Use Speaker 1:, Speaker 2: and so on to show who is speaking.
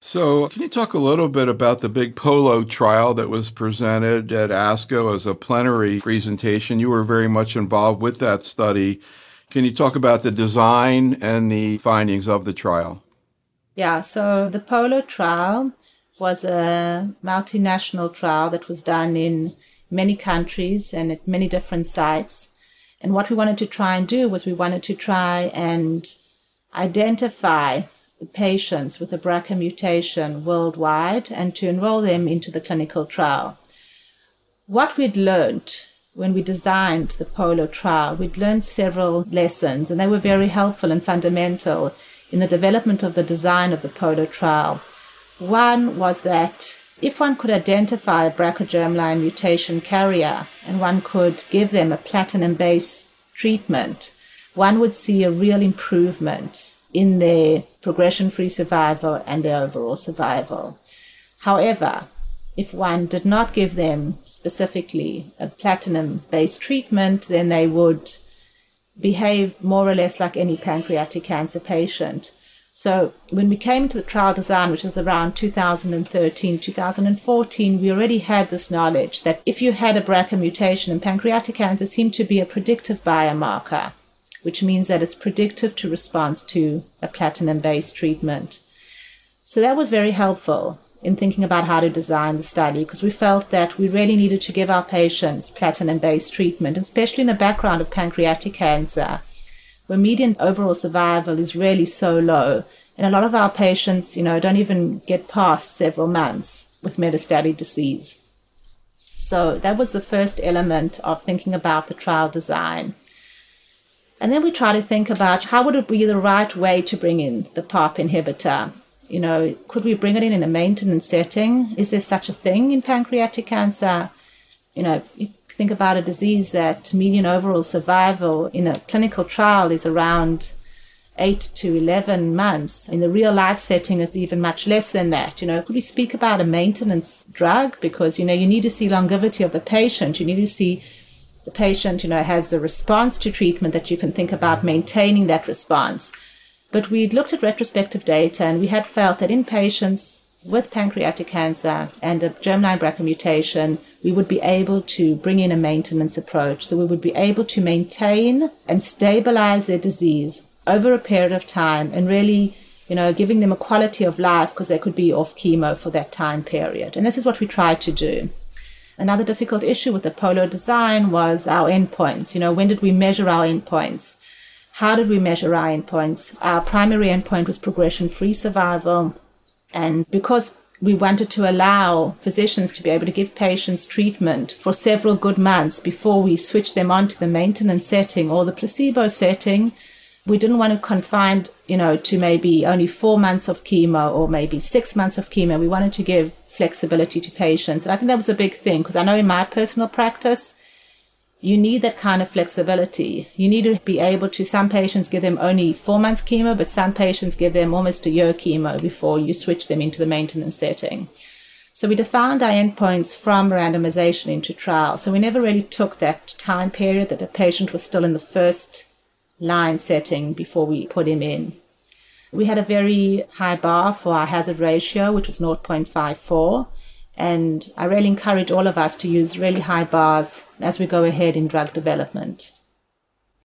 Speaker 1: So, can you talk a little bit about the big POLO trial that was presented at ASCO as a plenary presentation? You were very much involved with that study. Can you talk about the design and the findings of the trial?
Speaker 2: Yeah, so the POLO trial was a multinational trial that was done in many countries and at many different sites. And what we wanted to try and do was we wanted to try and identify the patients with a BRCA mutation worldwide and to enroll them into the clinical trial. What we'd learned when we designed the POLO trial, we'd learned several lessons, and they were very helpful and fundamental in the development of the design of the POLO trial. One was that if one could identify a BRCA germline mutation carrier and one could give them a platinum-based treatment, one would see a real improvement in their progression-free survival and their overall survival. However, if one did not give them specifically a platinum-based treatment, then they would behave more or less like any pancreatic cancer patient. So when we came to the trial design, which was around 2013, 2014, we already had this knowledge that if you had a BRCA mutation in pancreatic cancer, it seemed to be a predictive biomarker, which means that it's predictive to response to a platinum-based treatment. So that was very helpful in thinking about how to design the study, because we felt that we really needed to give our patients platinum-based treatment, especially in a background of pancreatic cancer, where median overall survival is really so low. And a lot of our patients, don't even get past several months with metastatic disease. So that was the first element of thinking about the trial design. And then we try to think about how would it be the right way to bring in the PARP inhibitor? Could we bring it in a maintenance setting? Is there such a thing in pancreatic cancer? You think about a disease that median overall survival in a clinical trial is around 8 to 11 months. In the real life setting, it's even much less than that. Could we speak about a maintenance drug? Because, you need to see longevity of the patient. You need to see the patient, has a response to treatment that you can think about maintaining that response. But we looked at retrospective data and we had felt that in patients with pancreatic cancer and a germline BRCA mutation, we would be able to bring in a maintenance approach. So we would be able to maintain and stabilize their disease over a period of time and really, giving them a quality of life because they could be off chemo for that time period. And this is what we tried to do. Another difficult issue with the POLO design was our endpoints. When did we measure our endpoints? How did we measure our endpoints? Our primary endpoint was progression-free survival. And because we wanted to allow physicians to be able to give patients treatment for several good months before we switch them onto the maintenance setting or the placebo setting, we didn't want to confine, to maybe only 4 months of chemo or maybe 6 months of chemo. We wanted to give flexibility to patients. And I think that was a big thing because I know in my personal practice, you need that kind of flexibility. You need to be able to, some patients give them only 4 months chemo, but some patients give them almost a year chemo before you switch them into the maintenance setting. So we defined our endpoints from randomization into trial. So we never really took that time period that the patient was still in the first line setting before we put him in. We had a very high bar for our hazard ratio, which was 0.54. And I really encourage all of us to use really high bars as we go ahead in drug development.